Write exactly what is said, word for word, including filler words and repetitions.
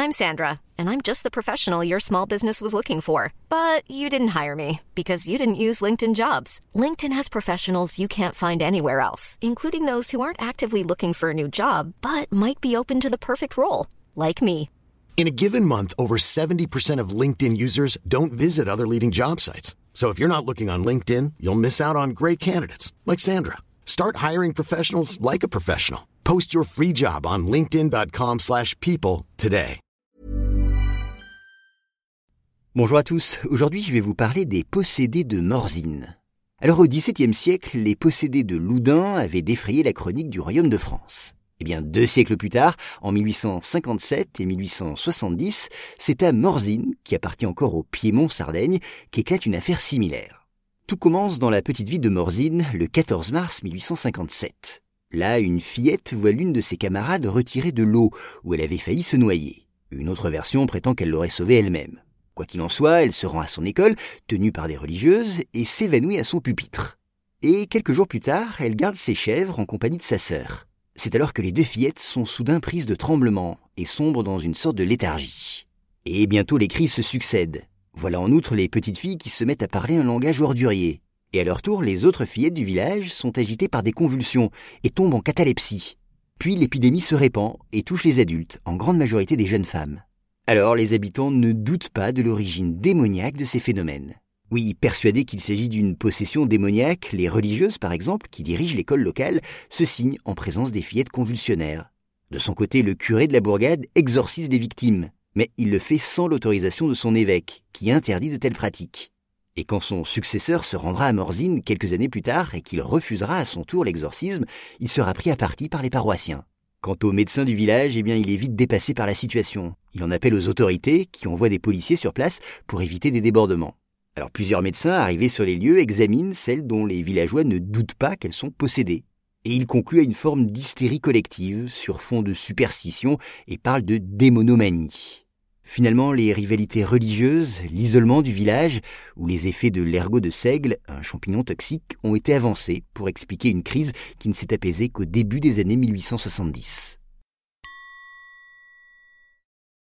I'm Sandra, and I'm just the professional your small business was looking for. But you didn't hire me because you didn't use LinkedIn Jobs. LinkedIn has professionals you can't find anywhere else, including those who aren't actively looking for a new job, but might be open to the perfect role, like me. In a given month, over seventy percent of LinkedIn users don't visit other leading job sites. So if you're not looking on LinkedIn, you'll miss out on great candidates like Sandra. Start hiring professionals like a professional. Post your free job on linkedin dot com slash people today. Bonjour à tous, aujourd'hui je vais vous parler des possédés de Morzine. Alors au dix-septième siècle, les possédés de Loudun avaient défrayé la chronique du royaume de France. Eh bien, deux siècles plus tard, en mille huit cent cinquante-sept et mille huit cent soixante-dix, c'est à Morzine, qui appartient encore au Piémont-Sardaigne, qu'éclate une affaire similaire. Tout commence dans la petite ville de Morzine, le quatorze mars mille huit cent cinquante-sept. Là, une fillette voit l'une de ses camarades retirée de l'eau, où elle avait failli se noyer. Une autre version prétend qu'elle l'aurait sauvée elle-même. Quoi qu'il en soit, elle se rend à son école, tenue par des religieuses, et s'évanouit à son pupitre. Et quelques jours plus tard, elle garde ses chèvres en compagnie de sa sœur. C'est alors que les deux fillettes sont soudain prises de tremblements et sombrent dans une sorte de léthargie. Et bientôt les cris se succèdent. Voilà en outre les petites filles qui se mettent à parler un langage ordurier. Et à leur tour, les autres fillettes du village sont agitées par des convulsions et tombent en catalepsie. Puis l'épidémie se répand et touche les adultes, en grande majorité des jeunes femmes. Alors les habitants ne doutent pas de l'origine démoniaque de ces phénomènes. Oui, persuadés qu'il s'agit d'une possession démoniaque, les religieuses par exemple, qui dirigent l'école locale, se signent en présence des fillettes convulsionnaires. De son côté, le curé de la bourgade exorcise les victimes, mais il le fait sans l'autorisation de son évêque, qui interdit de telles pratiques. Et quand son successeur se rendra à Morzine quelques années plus tard et qu'il refusera à son tour l'exorcisme, il sera pris à partie par les paroissiens. Quant au médecin du village, eh bien, il est vite dépassé par la situation. Il en appelle aux autorités qui envoient des policiers sur place pour éviter des débordements. Alors plusieurs médecins arrivés sur les lieux examinent celles dont les villageois ne doutent pas qu'elles sont possédées. Et ils concluent à une forme d'hystérie collective sur fond de superstition et parlent de démonomanie. Finalement, les rivalités religieuses, l'isolement du village ou les effets de l'ergot de seigle, un champignon toxique, ont été avancés pour expliquer une crise qui ne s'est apaisée qu'au début des années mille huit cent soixante-dix.